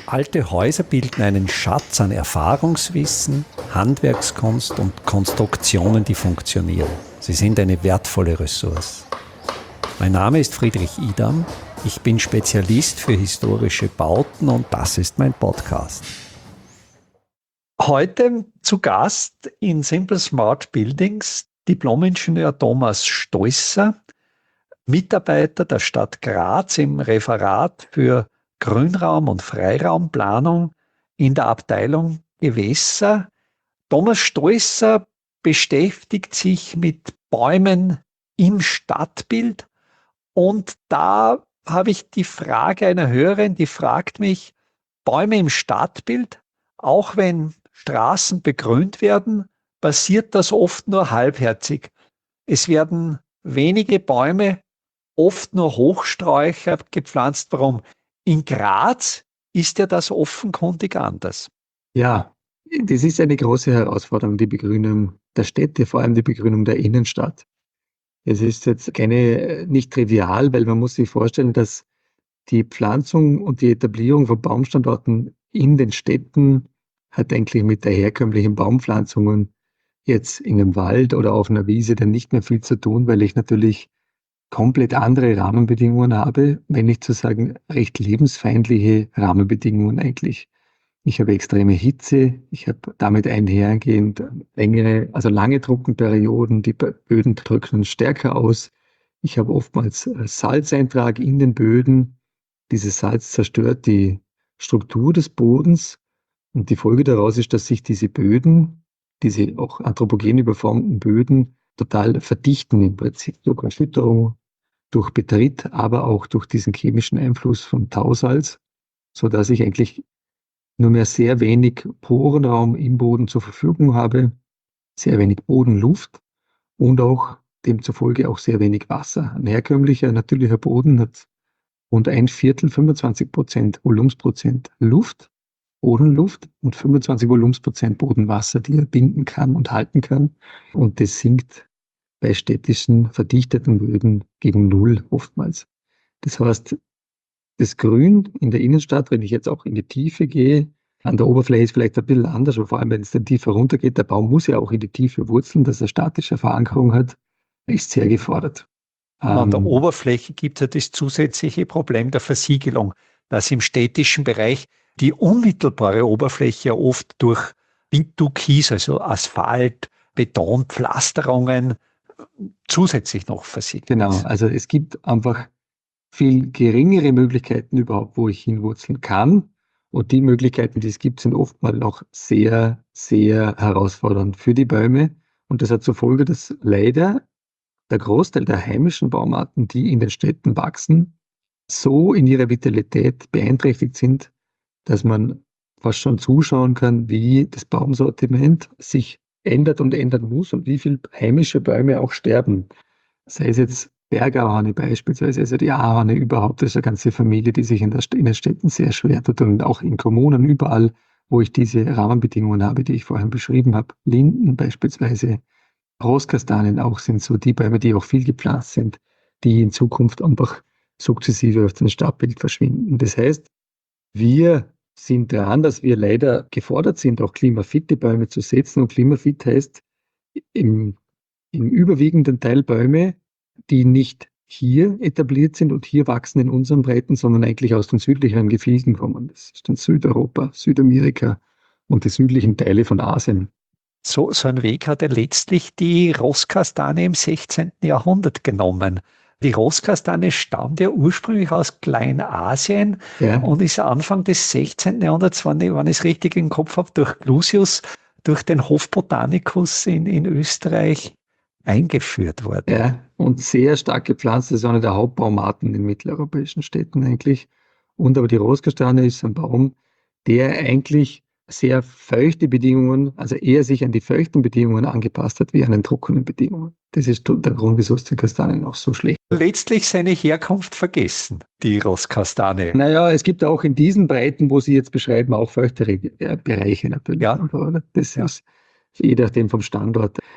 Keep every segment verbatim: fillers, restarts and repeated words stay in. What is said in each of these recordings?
Alte Häuser bilden einen Schatz an Erfahrungswissen, Handwerkskunst und Konstruktionen, die funktionieren. Sie sind eine wertvolle Ressource. Mein Name ist Friedrich Idam. Ich bin Spezialist für historische Bauten und das ist mein Podcast. Heute zu Gast in Simple Smart Buildings Diplom-Ingenieur Thomas Stoisser, Mitarbeiter der Stadt Graz im Referat für Grünraum- und Freiraumplanung in der Abteilung Gewässer. Thomas Stoisser beschäftigt sich mit Bäumen im Stadtbild und da habe ich die Frage einer Hörerin, die fragt mich, Bäume im Stadtbild, auch wenn Straßen begrünt werden, passiert das oft nur halbherzig. Es werden wenige Bäume, oft nur Hochsträucher gepflanzt. Warum? In Graz ist ja das offenkundig anders. Ja, das ist eine große Herausforderung, die Begrünung der Städte, vor allem die Begrünung der Innenstadt. Es ist jetzt keine, nicht trivial, weil man muss sich vorstellen, dass die Pflanzung und die Etablierung von Baumstandorten in den Städten hat eigentlich mit der herkömmlichen Baumpflanzungen jetzt in einem Wald oder auf einer Wiese dann nicht mehr viel zu tun, weil ich natürlich komplett andere Rahmenbedingungen habe, wenn nicht zu sagen recht lebensfeindliche Rahmenbedingungen eigentlich. Ich habe extreme Hitze, ich habe damit einhergehend längere, also lange Trockenperioden, die Böden trocknen stärker aus. Ich habe oftmals Salzeintrag in den Böden. Dieses Salz zerstört die Struktur des Bodens und die Folge daraus ist, dass sich diese Böden, diese auch anthropogen überformten Böden, total verdichten im Prinzip durch Erschütterung, durch Betritt, aber auch durch diesen chemischen Einfluss von Tausalz, sodass ich eigentlich nur mehr sehr wenig Porenraum im Boden zur Verfügung habe, sehr wenig Bodenluft und auch demzufolge auch sehr wenig Wasser. Ein herkömmlicher, natürlicher Boden hat rund ein Viertel, fünfundzwanzig Prozent Volumensprozent Luft, Bodenluft und fünfundzwanzig Volumensprozent Bodenwasser, die er binden kann und halten kann. Und das sinkt bei städtischen, verdichteten Böden gegen Null oftmals. Das heißt, das Grün in der Innenstadt, wenn ich jetzt auch in die Tiefe gehe, an der Oberfläche ist vielleicht ein bisschen anders, aber vor allem, wenn es dann tiefer runtergeht, der Baum muss ja auch in die Tiefe wurzeln, dass er statische Verankerung hat, ist sehr gefordert. An der Ähm, Oberfläche gibt es ja das zusätzliche Problem der Versiegelung, dass im städtischen Bereich die unmittelbare Oberfläche oft durch Bitukies, also Asphalt, Beton, Pflasterungen zusätzlich noch versiegelt genau, ist. also es gibt einfach viel geringere Möglichkeiten überhaupt, wo ich hinwurzeln kann. Und die Möglichkeiten, die es gibt, sind oftmals noch sehr, sehr herausfordernd für die Bäume. Und das hat zur Folge, dass leider der Großteil der heimischen Baumarten, die in den Städten wachsen, so in ihrer Vitalität beeinträchtigt sind, dass man fast schon zuschauen kann, wie das Baumsortiment sich ändert und ändern muss und wie viele heimische Bäume auch sterben. Sei es jetzt Bergahorne beispielsweise, also die Ahorne überhaupt, das ist eine ganze Familie, die sich in, der, in den Städten sehr schwer tut und auch in Kommunen überall, wo ich diese Rahmenbedingungen habe, die ich vorhin beschrieben habe. Linden beispielsweise, Rosskastanien auch sind so die Bäume, die auch viel gepflanzt sind, die in Zukunft einfach sukzessive auf dem Stadtbild verschwinden. Das heißt, wir sind dran, dass wir leider gefordert sind, auch klimafitte Bäume zu setzen. Und klimafit heißt im, im überwiegenden Teil Bäume, die nicht hier etabliert sind und hier wachsen in unseren Breiten, sondern eigentlich aus den südlicheren Gefilden kommen. Das ist dann Südeuropa, Südamerika und die südlichen Teile von Asien. So, so ein Weg hat er letztlich die Rosskastanie im sechzehnten. Jahrhundert genommen. Die Rosskastanie stammt ja ursprünglich aus Kleinasien Ja. und ist Anfang des sechzehnten. Jahrhunderts, wenn ich, wenn ich es richtig im Kopf habe, durch Clusius, durch den Hofbotanicus in, in Österreich eingeführt worden. Ja, und sehr stark gepflanzt. Das ist eine der Hauptbaumarten in mitteleuropäischen Städten eigentlich. Und aber die Rosskastanie ist ein Baum, der eigentlich sehr feuchte Bedingungen, also eher sich an die feuchten Bedingungen angepasst hat, wie an den trockenen Bedingungen. Das ist der Grund, wieso es den Kastanien auch so schlecht ist. Letztlich seine Herkunft vergessen, die Rosskastanie. Naja, es gibt auch in diesen Breiten, wo Sie jetzt beschreiben, auch feuchtere äh, Bereiche natürlich. Ja. Aber das Ja. ist je nachdem vom Standort.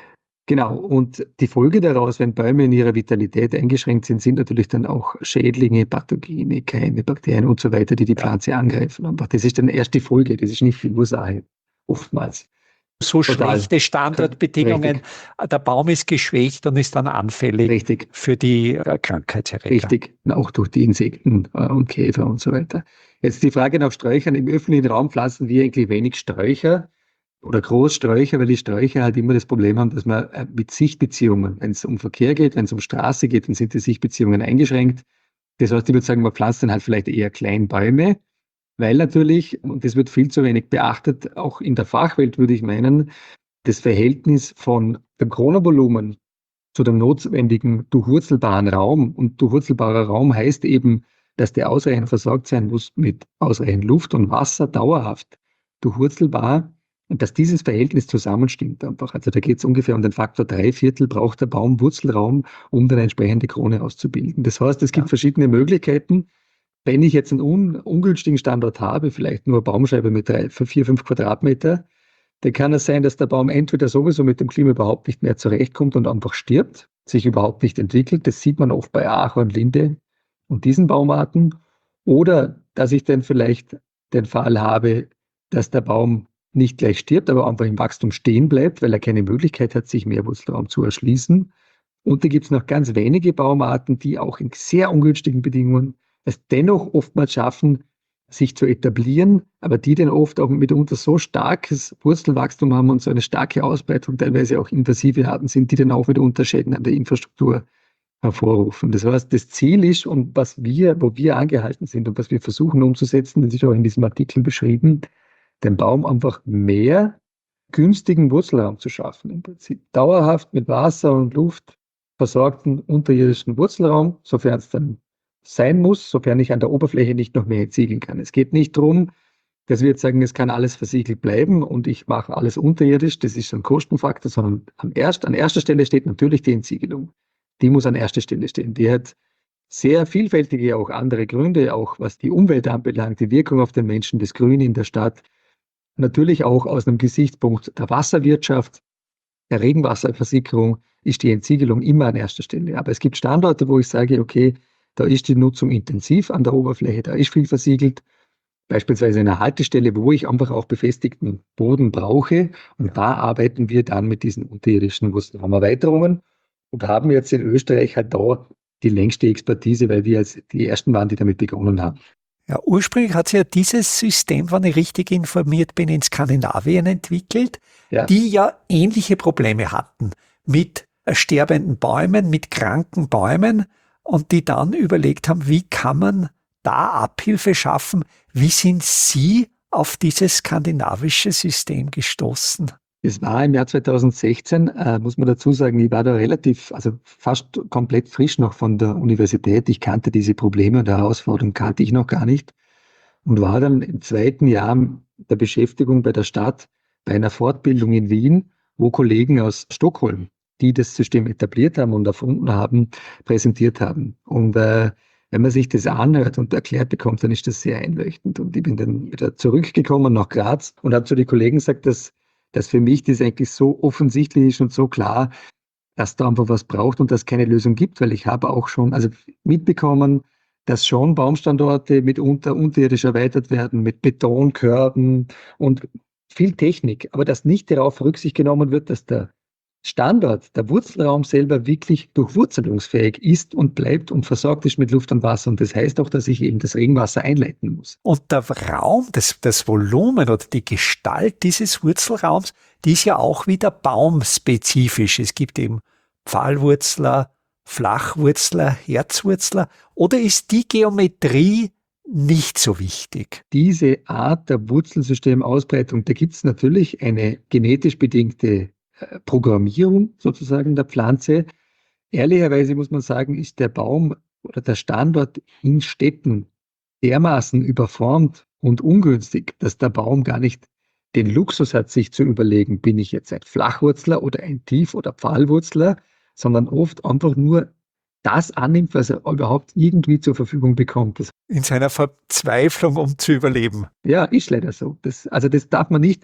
Genau, und die Folge daraus, wenn Bäume in ihrer Vitalität eingeschränkt sind, sind natürlich dann auch Schädlinge, Pathogene, Keime, Bakterien und so weiter, die die Ja. Pflanze angreifen. Aber das ist dann erst die Folge, das ist nicht die Ursache, oftmals. So Total. schlechte Standortbedingungen, Richtig. der Baum ist geschwächt und ist dann anfällig Richtig. für die äh, Krankheitserreger. Richtig, auch durch die Insekten äh, und Käfer und so weiter. Jetzt die Frage nach Sträuchern. Im öffentlichen Raum pflanzen wir eigentlich wenig Sträucher oder Großsträucher, weil die Sträucher halt immer das Problem haben, dass man äh, mit Sichtbeziehungen, wenn es um Verkehr geht, wenn es um Straße geht, dann sind die Sichtbeziehungen eingeschränkt. Das heißt, ich würde sagen, man pflanzt dann halt vielleicht eher Kleinbäume, weil natürlich, und das wird viel zu wenig beachtet, auch in der Fachwelt würde ich meinen, das Verhältnis von dem Kronenvolumen zu dem notwendigen durchwurzelbaren Raum. Und durchwurzelbarer Raum heißt eben, dass der ausreichend versorgt sein muss mit ausreichend Luft und Wasser, dauerhaft durchwurzelbar. Und dass dieses Verhältnis zusammenstimmt einfach. Also da geht es ungefähr um den Faktor drei Viertel braucht der Baum Wurzelraum, um dann eine entsprechende Krone auszubilden. Das heißt, es gibt Ja. verschiedene Möglichkeiten. Wenn ich jetzt einen un ungünstigen Standort habe, vielleicht nur eine Baumscheibe mit drei, vier, fünf Quadratmeter, dann kann es sein, dass der Baum entweder sowieso mit dem Klima überhaupt nicht mehr zurechtkommt und einfach stirbt, sich überhaupt nicht entwickelt. Das sieht man oft bei Ahorn, Linde und diesen Baumarten. Oder dass ich dann vielleicht den Fall habe, dass der Baum nicht gleich stirbt, aber einfach im Wachstum stehen bleibt, weil er keine Möglichkeit hat, sich mehr Wurzelraum zu erschließen. Und da gibt es noch ganz wenige Baumarten, die auch in sehr ungünstigen Bedingungen es dennoch oftmals schaffen, sich zu etablieren, aber die dann oft auch mitunter so starkes Wurzelwachstum haben und so eine starke Ausbreitung, teilweise auch invasive Arten sind, die dann auch mitunter Schäden an der Infrastruktur hervorrufen. Das heißt, das Ziel ist, und was wir, wo wir angehalten sind und was wir versuchen umzusetzen, das ist auch in diesem Artikel beschrieben, dem Baum einfach mehr günstigen Wurzelraum zu schaffen. Im Prinzip dauerhaft mit Wasser und Luft versorgten unterirdischen Wurzelraum, sofern es dann sein muss, sofern ich an der Oberfläche nicht noch mehr entziegeln kann. Es geht nicht darum, dass wir jetzt sagen, es kann alles versiegelt bleiben und ich mache alles unterirdisch, das ist ein Kostenfaktor, sondern am erst, an erster Stelle steht natürlich die Entsiegelung. Die muss an erster Stelle stehen. Die hat sehr vielfältige, auch andere Gründe, auch was die Umwelt anbelangt, die Wirkung auf den Menschen, das Grün in der Stadt. Natürlich auch aus einem Gesichtspunkt der Wasserwirtschaft, der Regenwasserversickerung ist die Entsiegelung immer an erster Stelle. Aber es gibt Standorte, wo ich sage, okay, da ist die Nutzung intensiv an der Oberfläche, da ist viel versiegelt. Beispielsweise eine Haltestelle, wo ich einfach auch befestigten Boden brauche. Und da arbeiten wir dann mit diesen unterirdischen Wurzelraumerweiterungen und haben jetzt in Österreich halt da die längste Expertise, weil wir als die Ersten waren, die damit begonnen haben. Ja, ursprünglich hat sich ja dieses System, wenn ich richtig informiert bin, in Skandinavien entwickelt, Ja. die ja ähnliche Probleme hatten mit sterbenden Bäumen, mit kranken Bäumen und die dann überlegt haben, wie kann man da Abhilfe schaffen? Wie sind Sie auf dieses skandinavische System gestoßen? Es war im Jahr zweitausendsechzehn, äh, muss man dazu sagen, ich war da relativ, also fast komplett frisch noch von der Universität. Ich kannte diese Probleme und Herausforderungen kannte ich noch gar nicht und war dann im zweiten Jahr der Beschäftigung bei der Stadt bei einer Fortbildung in Wien, wo Kollegen aus Stockholm, die das System etabliert haben und erfunden haben, präsentiert haben. Und äh, wenn man sich das anhört und erklärt bekommt, dann ist das sehr einleuchtend. Und ich bin dann wieder zurückgekommen nach Graz und habe zu den Kollegen gesagt, dass dass für mich das eigentlich so offensichtlich ist und so klar, dass da einfach was braucht und dass es keine Lösung gibt, weil ich habe auch schon also mitbekommen, dass schon Baumstandorte mitunter unterirdisch erweitert werden mit Betonkörben und viel Technik, aber dass nicht darauf Rücksicht genommen wird, dass der Standort, der Wurzelraum selber wirklich durchwurzelungsfähig ist und bleibt und versorgt ist mit Luft und Wasser. Und das heißt auch, dass ich eben das Regenwasser einleiten muss. Und der Raum, das, das Volumen oder die Gestalt dieses Wurzelraums, die ist ja auch wieder baumspezifisch. Es gibt eben Pfahlwurzler, Flachwurzler, Herzwurzler. Oder ist die Geometrie nicht so wichtig? Diese Art der Wurzelsystemausbreitung, da gibt es natürlich eine genetisch bedingte Programmierung sozusagen der Pflanze. Ehrlicherweise muss man sagen, ist der Baum oder der Standort in Städten dermaßen überformt und ungünstig, dass der Baum gar nicht den Luxus hat, sich zu überlegen, bin ich jetzt ein Flachwurzler oder ein Tief- oder Pfahlwurzler, sondern oft einfach nur das annimmt, was er überhaupt irgendwie zur Verfügung bekommt. Das In seiner Verzweiflung, um zu überleben. Ja, ist leider so. Das, also das darf man nicht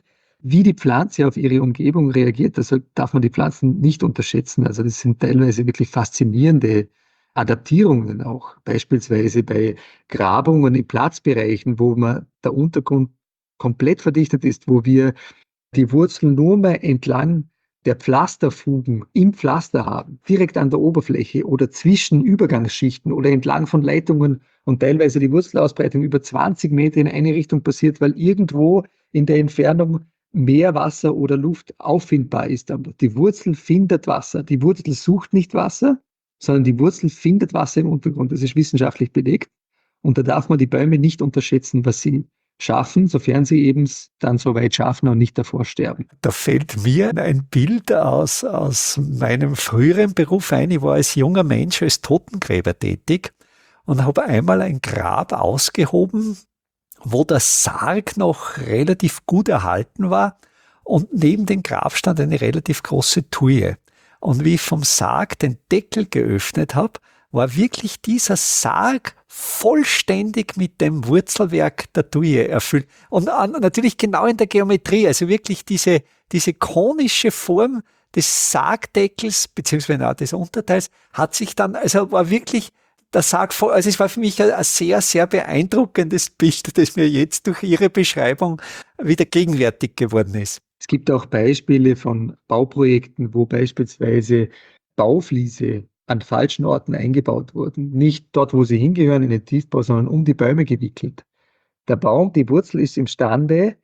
wie die Pflanze auf ihre Umgebung reagiert, das darf man die Pflanzen nicht unterschätzen. Also das sind teilweise wirklich faszinierende Adaptierungen auch. Beispielsweise bei Grabungen in Platzbereichen, wo man der Untergrund komplett verdichtet ist, wo wir die Wurzeln nur mehr entlang der Pflasterfugen im Pflaster haben, direkt an der Oberfläche oder zwischen Übergangsschichten oder entlang von Leitungen und teilweise die Wurzelausbreitung über zwanzig Meter in eine Richtung passiert, weil irgendwo in der Entfernung mehr Wasser oder Luft auffindbar ist. Aber die Wurzel findet Wasser. Die Wurzel sucht nicht Wasser, sondern die Wurzel findet Wasser im Untergrund. Das ist wissenschaftlich belegt. Und da darf man die Bäume nicht unterschätzen, was sie schaffen, sofern sie eben dann so weit schaffen und nicht davor sterben. Da fällt mir ein Bild aus, aus meinem früheren Beruf ein. Ich war als junger Mensch als Totengräber tätig und habe einmal ein Grab ausgehoben, wo der Sarg noch relativ gut erhalten war und neben dem Grab stand eine relativ große Tuje. Und wie ich vom Sarg den Deckel geöffnet habe, war wirklich dieser Sarg vollständig mit dem Wurzelwerk der Tuje erfüllt. Und natürlich genau in der Geometrie, also wirklich diese, diese konische Form des Sargdeckels, beziehungsweise auch des Unterteils, hat sich dann, also war wirklich der Sarg voll, also es war für mich ein, ein sehr, sehr beeindruckendes Bild, das mir jetzt durch Ihre Beschreibung wieder gegenwärtig geworden ist. Es gibt auch Beispiele von Bauprojekten, wo beispielsweise Baufliese an falschen Orten eingebaut wurden. Nicht dort, wo sie hingehören, in den Tiefbau, sondern um die Bäume gewickelt. Der Baum, die Wurzel ist imstande,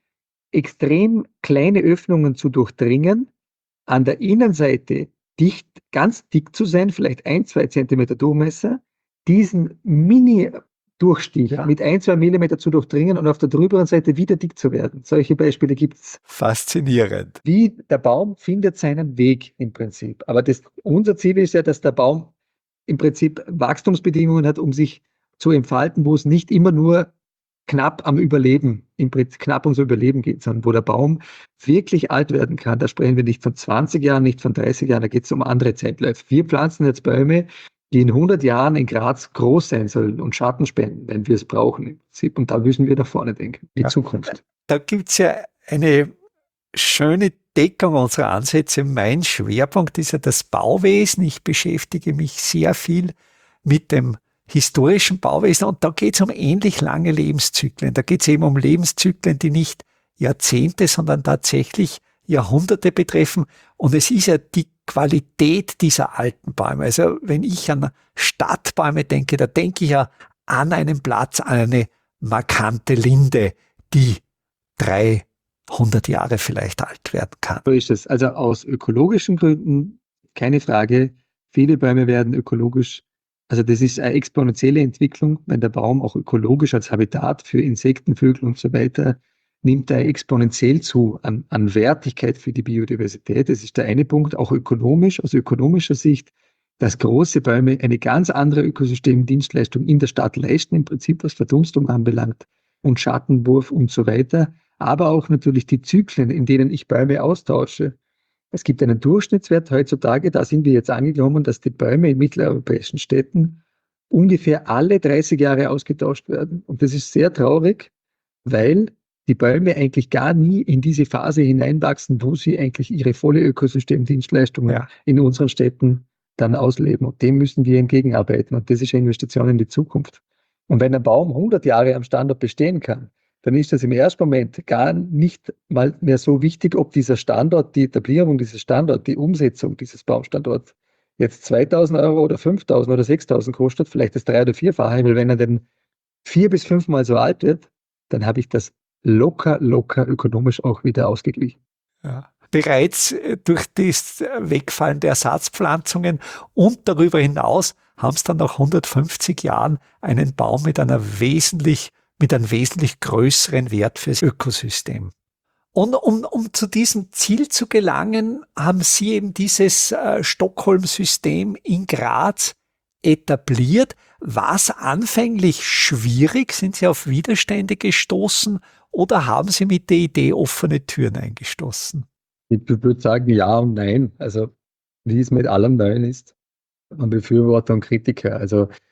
extrem kleine Öffnungen zu durchdringen, an der Innenseite dicht, ganz dick zu sein, vielleicht ein, zwei Zentimeter Durchmesser, diesen Mini-Durchstich ja. mit ein, zwei Millimeter zu durchdringen und auf der drüberen Seite wieder dick zu werden. Solche Beispiele gibt es. Faszinierend. Wie der Baum findet seinen Weg im Prinzip. Aber das, unser Ziel ist ja, dass der Baum im Prinzip Wachstumsbedingungen hat, um sich zu entfalten, wo es nicht immer nur knapp am Überleben, im Prinzip knapp ums Überleben geht, sondern wo der Baum wirklich alt werden kann. Da sprechen wir nicht von zwanzig Jahren, nicht von dreißig Jahren, da geht es um andere Zeitläufe. Wir pflanzen jetzt Bäume, die in hundert Jahren in Graz groß sein sollen und Schatten spenden, wenn wir es brauchen im Prinzip. Und da müssen wir nach vorne denken, die ja. Zukunft. Da gibt es ja eine schöne Deckung unserer Ansätze. Mein Schwerpunkt ist ja das Bauwesen. Ich beschäftige mich sehr viel mit dem historischen Bauwesen und da geht es um ähnlich lange Lebenszyklen. Da geht es eben um Lebenszyklen, die nicht Jahrzehnte, sondern tatsächlich Jahrhunderte betreffen. Und es ist ja die Qualität dieser alten Bäume. Also wenn ich an Stadtbäume denke, da denke ich ja an einen Platz, an eine markante Linde, die dreihundert Jahre vielleicht alt werden kann. So ist es. Also aus ökologischen Gründen, keine Frage, viele Bäume werden ökologisch. Also das ist eine exponentielle Entwicklung, wenn der Baum auch ökologisch als Habitat für Insekten, Vögel und so weiter nimmt er exponentiell zu an, an Wertigkeit für die Biodiversität. Das ist der eine Punkt, auch ökonomisch, aus ökonomischer Sicht, dass große Bäume eine ganz andere Ökosystemdienstleistung in der Stadt leisten, im Prinzip was Verdunstung anbelangt und Schattenwurf und so weiter, aber auch natürlich die Zyklen, in denen ich Bäume austausche. Es gibt einen Durchschnittswert heutzutage, da sind wir jetzt angekommen, dass die Bäume in mitteleuropäischen Städten ungefähr alle dreißig Jahre ausgetauscht werden. Und das ist sehr traurig, weil die Bäume eigentlich gar nie in diese Phase hineinwachsen, wo sie eigentlich ihre volle Ökosystemdienstleistungen ja. in unseren Städten dann ausleben. Und dem müssen wir entgegenarbeiten. Und das ist eine Investition in die Zukunft. Und wenn ein Baum hundert Jahre am Standort bestehen kann, dann ist das im ersten Moment gar nicht mal mehr so wichtig, ob dieser Standort, die Etablierung dieses Standorts, die Umsetzung dieses Baumstandorts jetzt zweitausend Euro oder fünftausend oder sechstausend kostet, vielleicht das drei- oder vierfache, weil wenn er dann vier bis fünfmal so alt wird, dann habe ich das locker, locker ökonomisch auch wieder ausgeglichen. Ja. Bereits durch das Wegfallen der Ersatzpflanzungen und darüber hinaus haben es dann nach hundertfünfzig Jahren einen Baum mit einer wesentlich mit einem wesentlich größeren Wert fürs Ökosystem. Und um, um zu diesem Ziel zu gelangen, haben Sie eben dieses äh, Stockholm-System in Graz etabliert. War es anfänglich schwierig? Sind Sie auf Widerstände gestoßen oder haben Sie mit der Idee offene Türen eingestoßen? Ich würde sagen ja und nein. Also wie es mit allem Neuen ist, man Befürworter und Kritiker. Also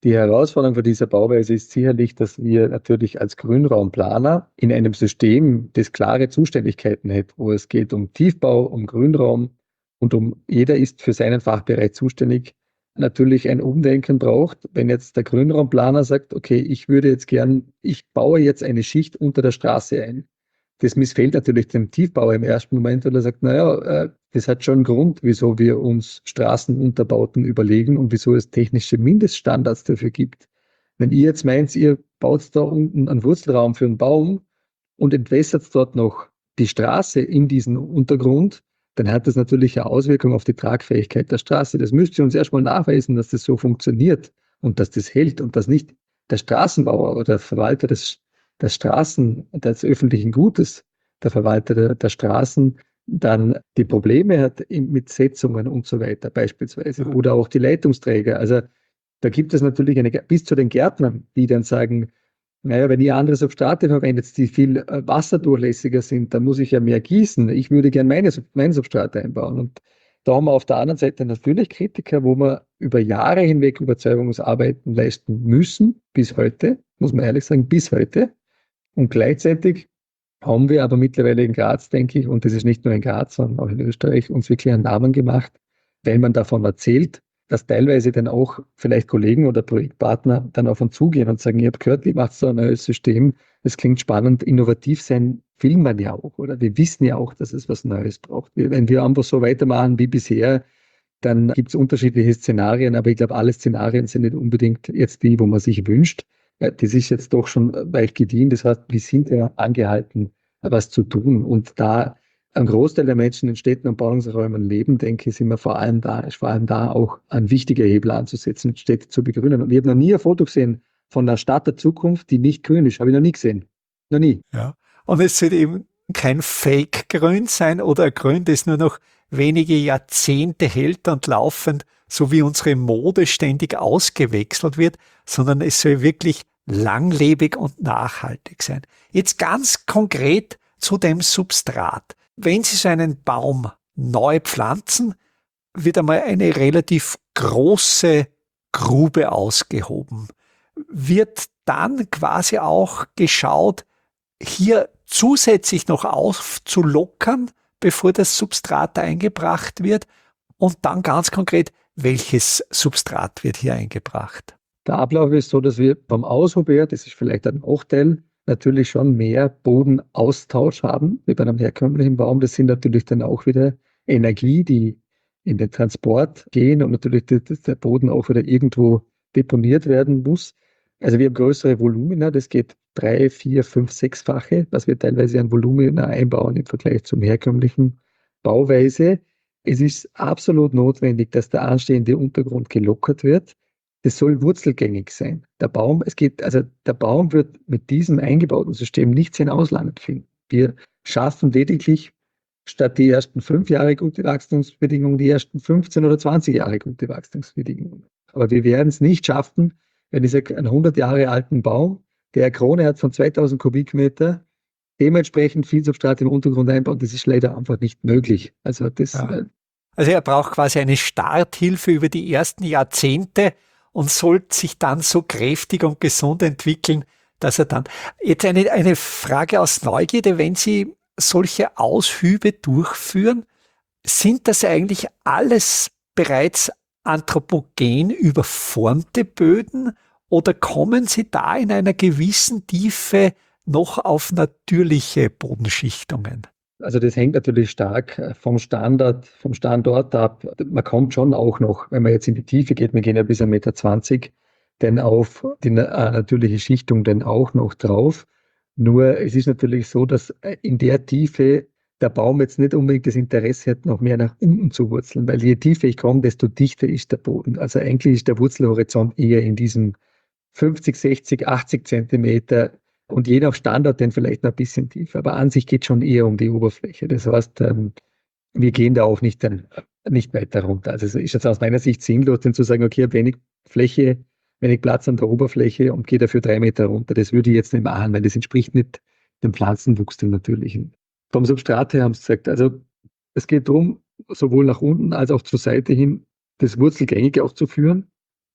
Die Herausforderung für diese Bauweise ist sicherlich, dass wir natürlich als Grünraumplaner in einem System, das klare Zuständigkeiten hat, wo es geht um Tiefbau, um Grünraum und um jeder ist für seinen Fachbereich zuständig, natürlich ein Umdenken braucht. Wenn jetzt der Grünraumplaner sagt, okay, ich würde jetzt gern, ich baue jetzt eine Schicht unter der Straße ein. Das missfällt natürlich dem Tiefbauer im ersten Moment, weil er sagt, naja, äh, das hat schon einen Grund, wieso wir uns Straßenunterbauten überlegen und wieso es technische Mindeststandards dafür gibt. Wenn ihr jetzt meint, ihr baut da unten einen Wurzelraum für einen Baum und entwässert dort noch die Straße in diesen Untergrund, dann hat das natürlich eine Auswirkung auf die Tragfähigkeit der Straße. Das müsst ihr uns erstmal nachweisen, dass das so funktioniert und dass das hält und dass nicht der Straßenbauer oder der Verwalter des, der Straßen, des öffentlichen Gutes, der Verwalter der, der Straßen dann die Probleme hat mit Setzungen und so weiter beispielsweise oder auch die Leitungsträger. Also da gibt es natürlich eine, bis zu den Gärtnern, die dann sagen, naja, wenn ihr andere Substrate verwendet, die viel äh, wasserdurchlässiger sind, dann muss ich ja mehr gießen. Ich würde gerne meine, mein Substrat einbauen. Und da haben wir auf der anderen Seite natürlich Kritiker, wo wir über Jahre hinweg Überzeugungsarbeiten leisten müssen, bis heute, muss man ehrlich sagen, bis heute. Und gleichzeitig haben wir aber mittlerweile in Graz, denke ich, und das ist nicht nur in Graz, sondern auch in Österreich, uns wirklich einen Namen gemacht, weil man davon erzählt, dass teilweise dann auch vielleicht Kollegen oder Projektpartner dann auf uns zugehen und sagen, ihr habt gehört, wie macht so ein neues System, das klingt spannend, innovativ sein will man ja auch, oder wir wissen ja auch, dass es was Neues braucht. Wenn wir einfach so weitermachen wie bisher, dann gibt es unterschiedliche Szenarien, aber ich glaube, alle Szenarien sind nicht unbedingt jetzt die, wo man sich wünscht. Das ist jetzt doch schon weit gediehen, das heißt, wir sind ja angehalten, was zu tun und da ein Großteil der Menschen in Städten und Ballungsräumen leben, denke ich, sind wir vor allem da, ist vor allem da auch ein wichtiger Hebel anzusetzen, Städte zu begrünen. Und ich habe noch nie ein Foto gesehen von einer Stadt der Zukunft, die nicht grün ist. Habe ich noch nie gesehen. Noch nie. Ja. Und es soll eben kein Fake-Grün sein oder ein Grün, das nur noch wenige Jahrzehnte hält und laufend, so wie unsere Mode ständig ausgewechselt wird, sondern es soll wirklich langlebig und nachhaltig sein. Jetzt ganz konkret zu dem Substrat. Wenn Sie so einen Baum neu pflanzen, wird einmal eine relativ große Grube ausgehoben. Wird dann quasi auch geschaut, hier zusätzlich noch aufzulockern, bevor das Substrat eingebracht wird? Und dann ganz konkret, welches Substrat wird hier eingebracht? Der Ablauf ist so, dass wir beim Aushub her, das ist vielleicht ein Nachteil, natürlich schon mehr Bodenaustausch haben wie bei einem herkömmlichen Baum. Das sind natürlich dann auch wieder Energie, die in den Transport gehen und natürlich der Boden auch wieder irgendwo deponiert werden muss. Also wir haben größere Volumina, das geht drei, vier, fünf, sechsfache, was wir teilweise an Volumina einbauen im Vergleich zum herkömmlichen Bauweise. Es ist absolut notwendig, dass der anstehende Untergrund gelockert wird. Das soll wurzelgängig sein. Der Baum, es geht, also der Baum wird mit diesem eingebauten System nicht sein Ausland finden. Wir schaffen lediglich statt die ersten fünf Jahre gute Wachstumsbedingungen, die ersten fünfzehn oder zwanzig Jahre gute Wachstumsbedingungen. Aber wir werden es nicht schaffen, wenn dieser einen hundert Jahre alten Baum, der eine Krone hat von zweitausend Kubikmeter, dementsprechend viel Substrat im Untergrund einbaut. Das ist leider einfach nicht möglich. Also das. Ja. Also er braucht quasi eine Starthilfe über die ersten Jahrzehnte und sollte sich dann so kräftig und gesund entwickeln, dass er dann... Jetzt eine, eine Frage aus Neugierde, wenn Sie solche Aushübe durchführen, sind das eigentlich alles bereits anthropogen überformte Böden oder kommen Sie da in einer gewissen Tiefe noch auf natürliche Bodenschichtungen? Also das hängt natürlich stark vom Standard, vom Standort ab. Man kommt schon auch noch, wenn man jetzt in die Tiefe geht, wir gehen ja bis ein Meter zwanzig, denn auf die natürliche Schichtung dann auch noch drauf. Nur es ist natürlich so, dass in der Tiefe der Baum jetzt nicht unbedingt das Interesse hat, noch mehr nach unten zu wurzeln, weil je tiefer ich komme, desto dichter ist der Boden. Also eigentlich ist der Wurzelhorizont eher in diesem fünfzig, sechzig, achtzig Zentimeter und je nach Standort dann vielleicht noch ein bisschen tiefer. Aber an sich geht es schon eher um die Oberfläche. Das heißt, ähm, wir gehen da auch nicht, dann, nicht weiter runter. Also es ist jetzt aus meiner Sicht sinnlos, dann zu sagen, okay, ich habe wenig Fläche, wenig Platz an der Oberfläche und gehe dafür drei Meter runter. Das würde ich jetzt nicht machen, weil das entspricht nicht dem Pflanzenwuchs, dem natürlichen. Vom Substrat her haben sie gesagt, also es geht darum, sowohl nach unten als auch zur Seite hin das Wurzelgängige auch zu führen.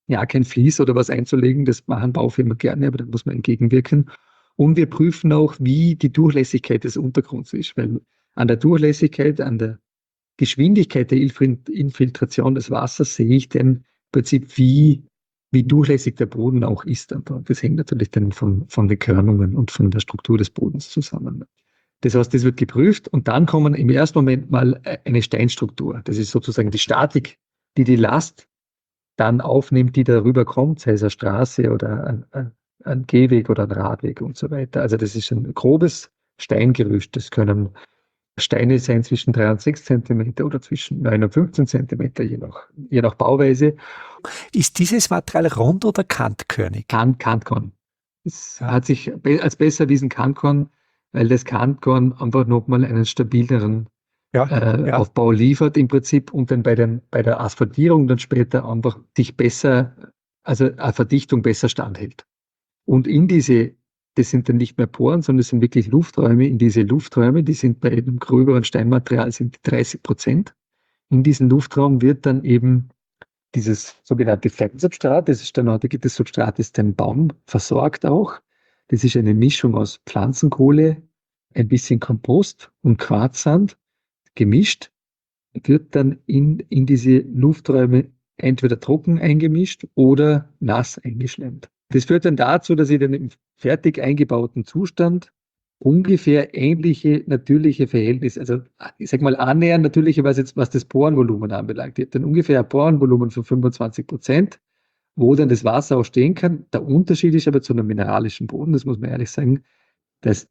ja, kein Vlies oder was einzulegen. Das machen Baufirmen gerne, aber da muss man entgegenwirken. Und wir prüfen auch, wie die Durchlässigkeit des Untergrunds ist, weil an der Durchlässigkeit, an der Geschwindigkeit der Infiltration des Wassers sehe ich dann im Prinzip, wie, wie durchlässig der Boden auch ist. Und das hängt natürlich dann von, von den Körnungen und von der Struktur des Bodens zusammen. Das heißt, das wird geprüft und dann kommen im ersten Moment mal eine Steinstruktur. Das ist sozusagen die Statik, die die Last dann aufnimmt, die darüber kommt, sei es eine Straße oder ein, ein, ein Gehweg oder ein Radweg und so weiter. Also das ist ein grobes Steingerüst. Das können Steine sein zwischen drei und sechs Zentimeter oder zwischen neun und fünfzehn Zentimeter, je nach, je nach Bauweise. Ist dieses Material rund oder kantkörnig? Kan Kantkorn. Es Ja. hat sich als besser erwiesen Kantkorn, weil das Kantkorn einfach nochmal einen stabileren Ja, äh, ja. Aufbau liefert im Prinzip und dann bei, den, bei der Asphaltierung dann später einfach sich besser, also eine Verdichtung besser standhält. Und in diese, das sind dann nicht mehr Poren, sondern das sind wirklich Lufträume. In diese Lufträume, die sind bei einem gröberen Steinmaterial sind dreißig Prozent. In diesen Luftraum wird dann eben dieses sogenannte Felsubstrat, das ist dann auch, das Substrat ist den Baum versorgt auch. Das ist eine Mischung aus Pflanzenkohle, ein bisschen Kompost und Quarzsand gemischt, wird dann in, in diese Lufträume entweder trocken eingemischt oder nass eingeschlemmt. Das führt dann dazu, dass ich dann im fertig eingebauten Zustand ungefähr ähnliche natürliche Verhältnisse, also ich sag mal annähernd natürliche, was jetzt was das Porenvolumen anbelangt. Ich habe dann ungefähr ein Porenvolumen von fünfundzwanzig Prozent, wo dann das Wasser auch stehen kann. Der Unterschied ist aber zu einem mineralischen Boden, das muss man ehrlich sagen, dass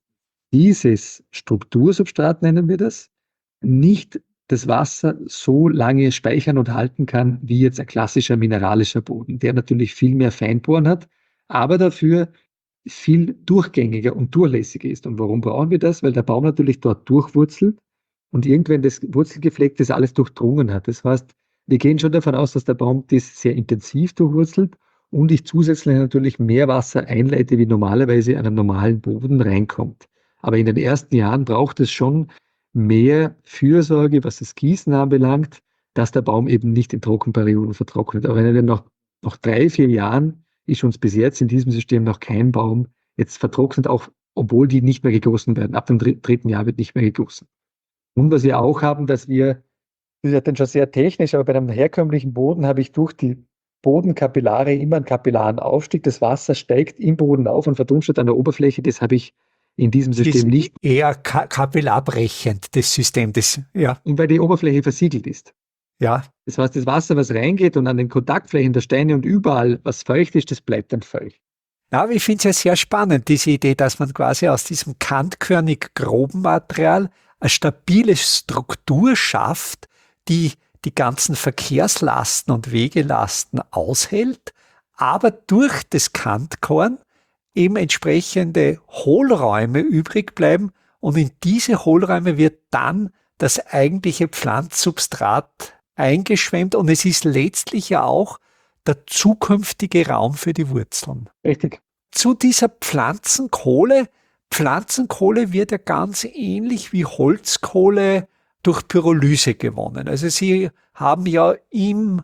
dieses Struktursubstrat, nennen wir das, nicht das Wasser so lange speichern und halten kann, wie jetzt ein klassischer mineralischer Boden, der natürlich viel mehr Feinporen hat, aber dafür viel durchgängiger und durchlässiger ist. Und warum brauchen wir das? Weil der Baum natürlich dort durchwurzelt und irgendwann das Wurzelgeflecht das alles durchdrungen hat. Das heißt, wir gehen schon davon aus, dass der Baum das sehr intensiv durchwurzelt und ich zusätzlich natürlich mehr Wasser einleite, wie normalerweise an einem normalen Boden reinkommt. Aber in den ersten Jahren braucht es schon mehr Fürsorge, was das Gießen anbelangt, dass der Baum eben nicht in Trockenperioden vertrocknet. Aber wenn er nach, nach drei, vier Jahren ist uns bis jetzt in diesem System noch kein Baum jetzt vertrocknet, auch obwohl die nicht mehr gegossen werden. Ab dem dritten Jahr wird nicht mehr gegossen. Und was wir auch haben, dass wir, das ist ja dann schon sehr technisch, aber bei einem herkömmlichen Boden habe ich durch die Bodenkapillare immer einen kapillaren Aufstieg. Das Wasser steigt im Boden auf und verdunstet an der Oberfläche. Das habe ich in diesem System ist nicht. Eher ka kapillarbrechend, das System, das, ja. Und weil die Oberfläche versiegelt ist. Ja. Das heißt, das Wasser, was reingeht und an den Kontaktflächen der Steine und überall, was feucht ist, das bleibt dann feucht. Ja, aber ich finde es ja sehr spannend, diese Idee, dass man quasi aus diesem kantkörnig groben Material eine stabile Struktur schafft, die die ganzen Verkehrslasten und Wegelasten aushält, aber durch das Kantkorn eben entsprechende Hohlräume übrig bleiben und in diese Hohlräume wird dann das eigentliche Pflanzsubstrat eingeschwemmt und es ist letztlich ja auch der zukünftige Raum für die Wurzeln. Richtig. Zu dieser Pflanzenkohle, Pflanzenkohle wird ja ganz ähnlich wie Holzkohle durch Pyrolyse gewonnen. Also sie haben ja im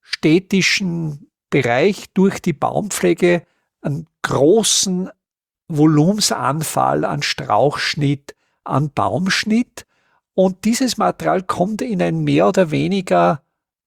städtischen Bereich durch die Baumpflege einen großen Volumensanfall an Strauchschnitt, an Baumschnitt. Und dieses Material kommt in ein mehr oder weniger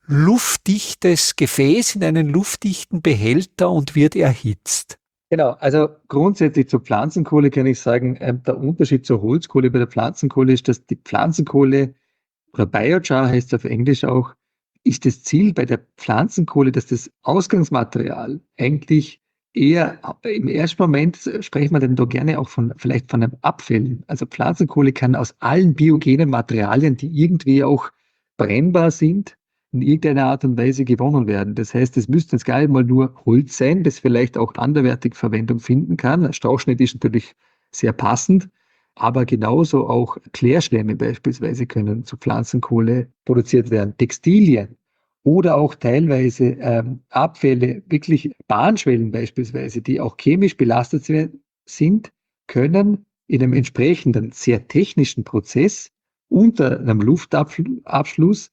luftdichtes Gefäß, in einen luftdichten Behälter und wird erhitzt. Genau, also grundsätzlich zur Pflanzenkohle kann ich sagen, äh, der Unterschied zur Holzkohle bei der Pflanzenkohle ist, dass die Pflanzenkohle, oder Biochar heißt es auf Englisch auch, ist das Ziel bei der Pflanzenkohle, dass das Ausgangsmaterial eigentlich eher, im ersten Moment sprechen wir dann da gerne auch von, vielleicht von einem Abfällen. Also Pflanzenkohle kann aus allen biogenen Materialien, die irgendwie auch brennbar sind, in irgendeiner Art und Weise gewonnen werden. Das heißt, es müsste jetzt gar nicht mal nur Holz sein, das vielleicht auch anderweitig Verwendung finden kann. Ein Strauchschnitt ist natürlich sehr passend, aber genauso auch Klärschlämme beispielsweise können zu Pflanzenkohle produziert werden. Textilien oder auch teilweise ähm, Abfälle, wirklich Bahnschwellen beispielsweise, die auch chemisch belastet sind, können in einem entsprechenden, sehr technischen Prozess unter einem Luftabschluss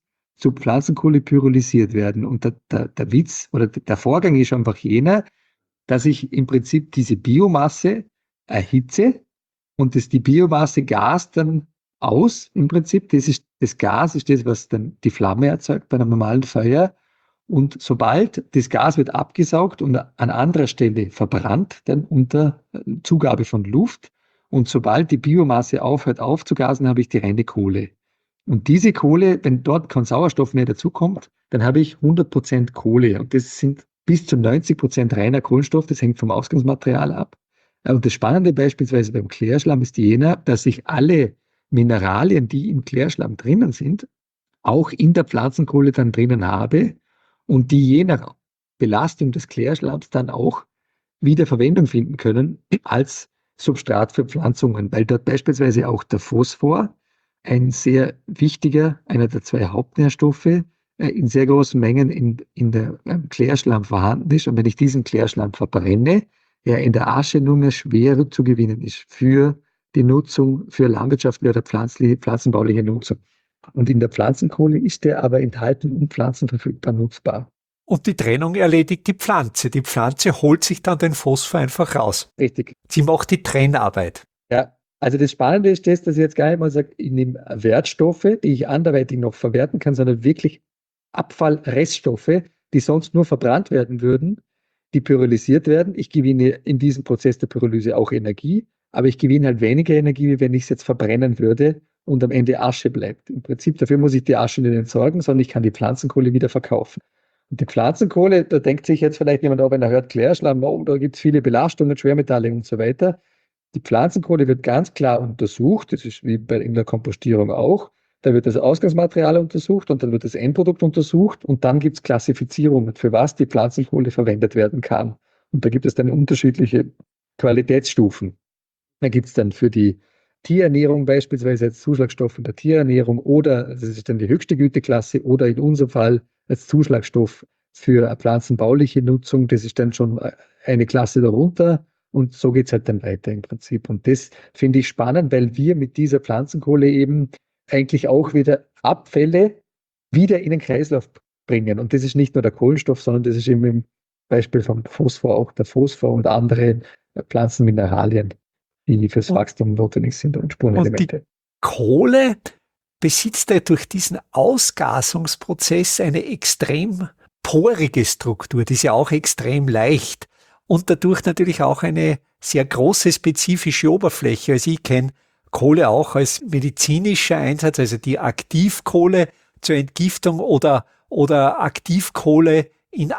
zu Pflanzenkohle pyrolysiert werden. Und der, der, der Witz oder der Vorgang ist einfach jener, dass ich im Prinzip diese Biomasse erhitze und das die Biomasse Gas dann aus. Im Prinzip, das ist das Gas ist das, was dann die Flamme erzeugt bei einem normalen Feuer. Und sobald das Gas wird abgesaugt und an anderer Stelle verbrannt, dann unter Zugabe von Luft. Und sobald die Biomasse aufhört aufzugasen, habe ich die reine Kohle. Und diese Kohle, wenn dort kein Sauerstoff mehr dazukommt, dann habe ich hundert Prozent Kohle. Und das sind bis zu neunzig Prozent reiner Kohlenstoff. Das hängt vom Ausgangsmaterial ab. Und das Spannende beispielsweise beim Klärschlamm ist jener, dass sich alle Mineralien, die im Klärschlamm drinnen sind, auch in der Pflanzenkohle dann drinnen habe und die je nach Belastung des Klärschlamms dann auch wieder Verwendung finden können als Substrat für Pflanzungen, weil dort beispielsweise auch der Phosphor, ein sehr wichtiger, einer der zwei Hauptnährstoffe, äh, in sehr großen Mengen in, in der ähm, Klärschlamm vorhanden ist. Und wenn ich diesen Klärschlamm verbrenne, er in der Asche nur mehr schwer zu gewinnen ist für die Nutzung, für landwirtschaftliche oder pflanzliche, pflanzenbauliche Nutzung. Und in der Pflanzenkohle ist der aber enthalten und pflanzenverfügbar nutzbar. Und die Trennung erledigt die Pflanze. Die Pflanze holt sich dann den Phosphor einfach raus. Richtig. Sie macht die Trennarbeit. Ja, also das Spannende ist das, dass ich jetzt gar nicht mal sage, ich nehme Wertstoffe, die ich anderweitig noch verwerten kann, sondern wirklich Abfallreststoffe, die sonst nur verbrannt werden würden, die pyrolysiert werden. Ich gewinne in diesem Prozess der Pyrolyse auch Energie, aber ich gewinne halt weniger Energie, wie wenn ich es jetzt verbrennen würde und am Ende Asche bleibt. Im Prinzip dafür muss ich die Asche nicht entsorgen, sondern ich kann die Pflanzenkohle wieder verkaufen. Und die Pflanzenkohle, da denkt sich jetzt vielleicht jemand, auch wenn er hört Klärschlamm, oh, da gibt es viele Belastungen, Schwermetalle und so weiter. Die Pflanzenkohle wird ganz klar untersucht, das ist wie bei in der Kompostierung auch. Da wird das Ausgangsmaterial untersucht und dann wird das Endprodukt untersucht und dann gibt es Klassifizierungen, für was die Pflanzenkohle verwendet werden kann. Und da gibt es dann unterschiedliche Qualitätsstufen. Da gibt es dann für die Tierernährung beispielsweise als Zuschlagstoff in der Tierernährung oder, das ist dann die höchste Güteklasse, oder in unserem Fall als Zuschlagstoff für eine pflanzenbauliche Nutzung, das ist dann schon eine Klasse darunter. Und so geht es halt dann weiter im Prinzip. Und das finde ich spannend, weil wir mit dieser Pflanzenkohle eben eigentlich auch wieder Abfälle wieder in den Kreislauf bringen. Und das ist nicht nur der Kohlenstoff, sondern das ist eben im Beispiel vom Phosphor auch der Phosphor und andere Pflanzenmineralien, die fürs Wachstum notwendig sind und Spurenelemente. Und die Kohle besitzt ja durch diesen Ausgasungsprozess eine extrem porige Struktur, die ist ja auch extrem leicht. Und dadurch natürlich auch eine sehr große spezifische Oberfläche. Also ich kenne Kohle auch als medizinischer Einsatz, also die Aktivkohle zur Entgiftung oder, oder Aktivkohle in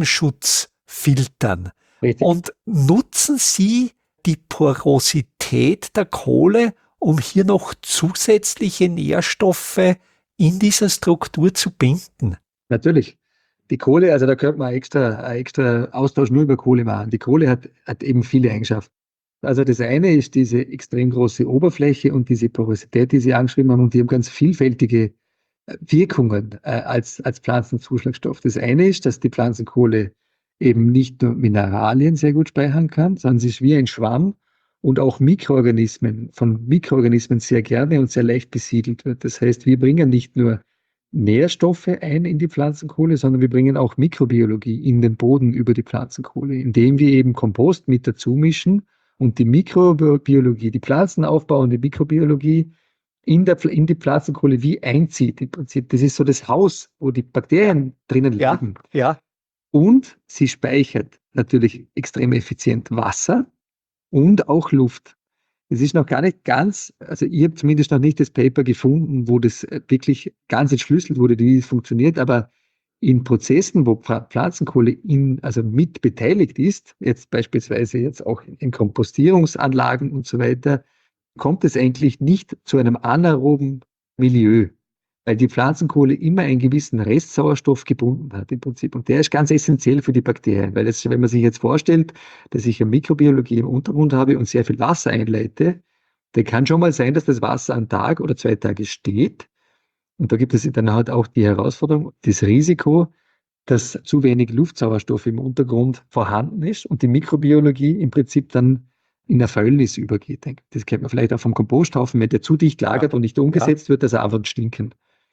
Atemschutzfiltern. Richtig. Und nutzen Sie die Porosität der Kohle, um hier noch zusätzliche Nährstoffe in dieser Struktur zu binden? Natürlich. Die Kohle, also da könnte man extra, einen extra Austausch nur über Kohle machen. Die Kohle hat, hat eben viele Eigenschaften. Also das eine ist diese extrem große Oberfläche und diese Porosität, die Sie angeschrieben haben, und die haben ganz vielfältige Wirkungen äh, als, als Pflanzenzuschlagstoff. Das eine ist, dass die Pflanzenkohle eben nicht nur Mineralien sehr gut speichern kann, sondern sie ist wie ein Schwamm und auch Mikroorganismen, von Mikroorganismen sehr gerne und sehr leicht besiedelt wird. Das heißt, wir bringen nicht nur Nährstoffe ein in die Pflanzenkohle, sondern wir bringen auch Mikrobiologie in den Boden über die Pflanzenkohle, indem wir eben Kompost mit dazu mischen und die Mikrobiologie, die pflanzenaufbauende Mikrobiologie in, der, in die Pflanzenkohle wie einzieht. Im Prinzip, das ist so das Haus, wo die Bakterien drinnen Ja, leben. ja. Und sie speichert natürlich extrem effizient Wasser und auch Luft. Es ist noch gar nicht ganz, also ich habe zumindest noch nicht das Paper gefunden, wo das wirklich ganz entschlüsselt wurde, wie es funktioniert, aber in Prozessen, wo Pflanzenkohle in, also mit beteiligt ist, jetzt beispielsweise jetzt auch in Kompostierungsanlagen und so weiter, kommt es eigentlich nicht zu einem anaeroben Milieu, weil die Pflanzenkohle immer einen gewissen Restsauerstoff gebunden hat im Prinzip. Und der ist ganz essentiell für die Bakterien, weil das, wenn man sich jetzt vorstellt, dass ich eine Mikrobiologie im Untergrund habe und sehr viel Wasser einleite, dann kann schon mal sein, dass das Wasser einen Tag oder zwei Tage steht. Und da gibt es dann halt auch die Herausforderung, das Risiko, dass zu wenig Luftsauerstoff im Untergrund vorhanden ist und die Mikrobiologie im Prinzip dann in der Fäulnis übergeht. Das kennt man vielleicht auch vom Komposthaufen, wenn der zu dicht lagert Ja. und nicht umgesetzt ja. wird, dass er einfach stinken.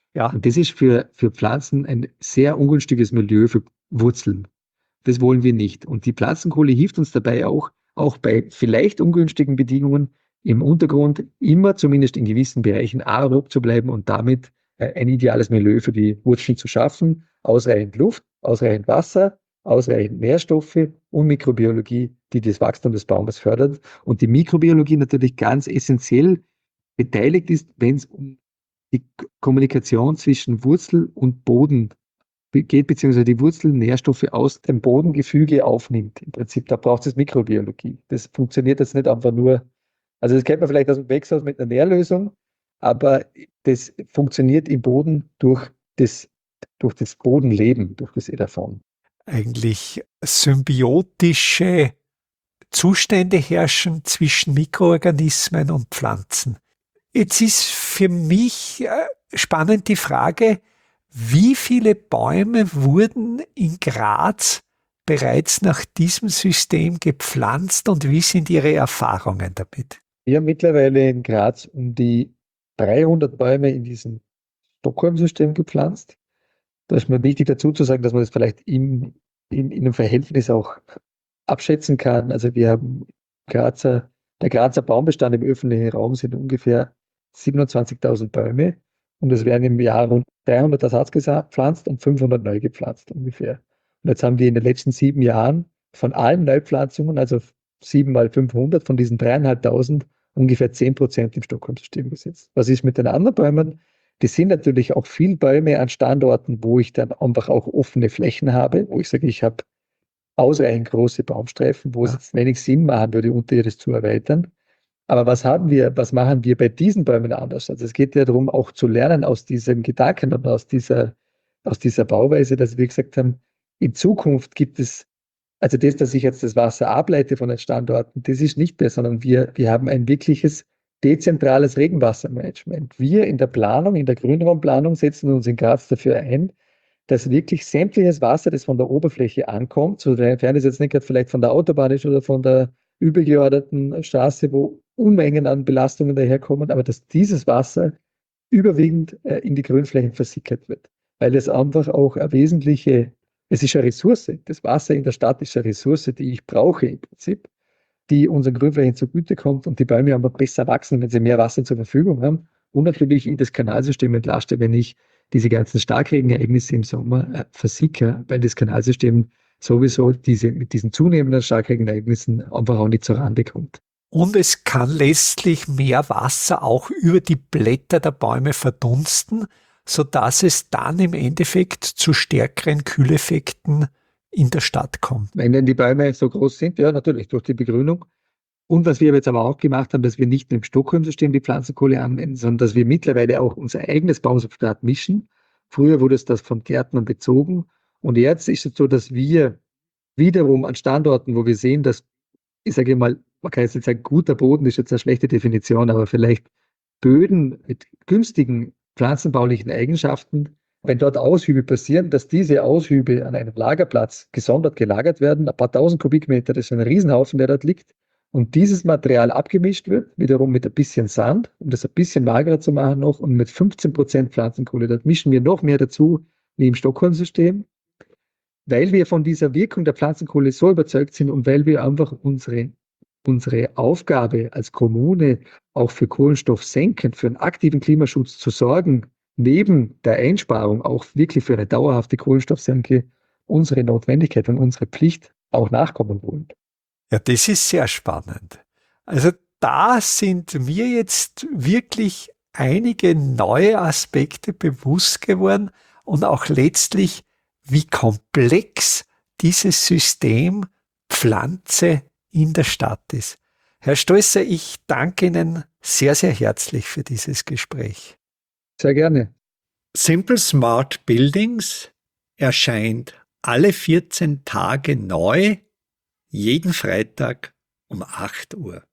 Ja, Und das ist für, für Pflanzen ein sehr ungünstiges Milieu für Wurzeln. Das wollen wir nicht. Und die Pflanzenkohle hilft uns dabei auch, auch bei vielleicht ungünstigen Bedingungen im Untergrund immer zumindest in gewissen Bereichen aerob zu bleiben und damit äh, ein ideales Milieu für die Wurzeln zu schaffen. Ausreichend Luft, ausreichend Wasser, ausreichend Nährstoffe und Mikrobiologie, die das Wachstum des Baumes fördert. Und die Mikrobiologie natürlich ganz essentiell beteiligt ist, wenn es um die Kommunikation zwischen Wurzel und Boden geht, beziehungsweise die Wurzel Nährstoffe aus dem Bodengefüge aufnimmt. Im Prinzip, da braucht es Mikrobiologie. Das funktioniert jetzt nicht einfach nur, also das kennt man vielleicht aus dem Gewächshaus mit einer Nährlösung, aber das funktioniert im Boden durch das, durch das Bodenleben, durch das Edapon. Eigentlich symbiotische Zustände herrschen zwischen Mikroorganismen und Pflanzen. Jetzt ist für mich spannend die Frage, wie viele Bäume wurden in Graz bereits nach diesem System gepflanzt und wie sind Ihre Erfahrungen damit? Wir haben mittlerweile in Graz um die dreihundert Bäume in diesem Stockholm-System gepflanzt. Da ist mir wichtig dazu zu sagen, dass man das vielleicht im, in, in einem Verhältnis auch abschätzen kann. Also wir haben Grazer, der Grazer Baumbestand im öffentlichen Raum sind ungefähr siebenundzwanzigtausend Bäume und es werden im Jahr rund dreihundert Ersatz gepflanzt und fünfhundert neu gepflanzt ungefähr. Und jetzt haben wir in den letzten sieben Jahren von allen Neupflanzungen, also sieben mal fünfhundert von diesen dreieinhalbtausend, ungefähr zehn Prozent im Stockholm-System gesetzt. Was ist mit den anderen Bäumen? Die sind natürlich auch viel Bäume an Standorten, wo ich dann einfach auch offene Flächen habe, wo ich sage, ich habe ausreichend große Baumstreifen, wo es jetzt wenig Sinn machen würde, unterirdisch zu erweitern. Aber was haben wir, was machen wir bei diesen Bäumen anders? Also es geht ja darum, auch zu lernen aus diesem Gedanken und aus dieser, aus dieser Bauweise, dass wir gesagt haben, in Zukunft gibt es, also das, dass ich jetzt das Wasser ableite von den Standorten, das ist nicht mehr, sondern wir, wir haben ein wirkliches dezentrales Regenwassermanagement. Wir in der Planung, in der Grünraumplanung setzen uns in Graz dafür ein, dass wirklich sämtliches Wasser, das von der Oberfläche ankommt, sofern es jetzt nicht gerade vielleicht von der Autobahn ist oder von der übergeordneten Straße, wo Unmengen an Belastungen daherkommen, aber dass dieses Wasser überwiegend äh, in die Grünflächen versickert wird, weil es einfach auch eine wesentliche, es ist eine Ressource, das Wasser in der Stadt ist eine Ressource, die ich brauche im Prinzip, die unseren Grünflächen zugutekommt und die Bäume einfach besser wachsen, wenn sie mehr Wasser zur Verfügung haben und natürlich in das Kanalsystem entlaste, wenn ich diese ganzen Starkregenereignisse im Sommer äh, versickere, weil das Kanalsystem sowieso diese, mit diesen zunehmenden Starkregenereignissen einfach auch nicht zur Rande kommt. Und es kann letztlich mehr Wasser auch über die Blätter der Bäume verdunsten, sodass es dann im Endeffekt zu stärkeren Kühleffekten in der Stadt kommt. Wenn denn die Bäume so groß sind, ja natürlich, durch die Begrünung. Und was wir jetzt aber auch gemacht haben, dass wir nicht nur im Stockholm-System die Pflanzenkohle anwenden, sondern dass wir mittlerweile auch unser eigenes Baumsubstrat mischen. Früher wurde es das von Gärtnern bezogen. Und jetzt ist es so, dass wir wiederum an Standorten, wo wir sehen, dass, ich sage mal, man kann jetzt nicht sagen, guter Boden ist jetzt eine schlechte Definition, aber vielleicht Böden mit günstigen pflanzenbaulichen Eigenschaften, wenn dort Aushübe passieren, dass diese Aushübe an einem Lagerplatz gesondert gelagert werden, ein paar tausend Kubikmeter, das ist ein Riesenhaufen, der dort liegt, und dieses Material abgemischt wird, wiederum mit ein bisschen Sand, um das ein bisschen magerer zu machen noch, und mit fünfzehn Prozent Pflanzenkohle. Dort mischen wir noch mehr dazu, wie im Stockholm-System, weil wir von dieser Wirkung der Pflanzenkohle so überzeugt sind und weil wir einfach unsere, unsere Aufgabe als Kommune auch für Kohlenstoff senken, für einen aktiven Klimaschutz zu sorgen, neben der Einsparung auch wirklich für eine dauerhafte Kohlenstoffsenke unsere Notwendigkeit und unsere Pflicht auch nachkommen wollen. Ja, das ist sehr spannend. Also da sind mir jetzt wirklich einige neue Aspekte bewusst geworden und auch letztlich, wie komplex dieses System Pflanze in der Stadt ist. Herr Stolzer, ich danke Ihnen sehr, sehr herzlich für dieses Gespräch. Sehr gerne. Simple Smart Buildings erscheint alle vierzehn Tage neu, jeden Freitag um acht Uhr.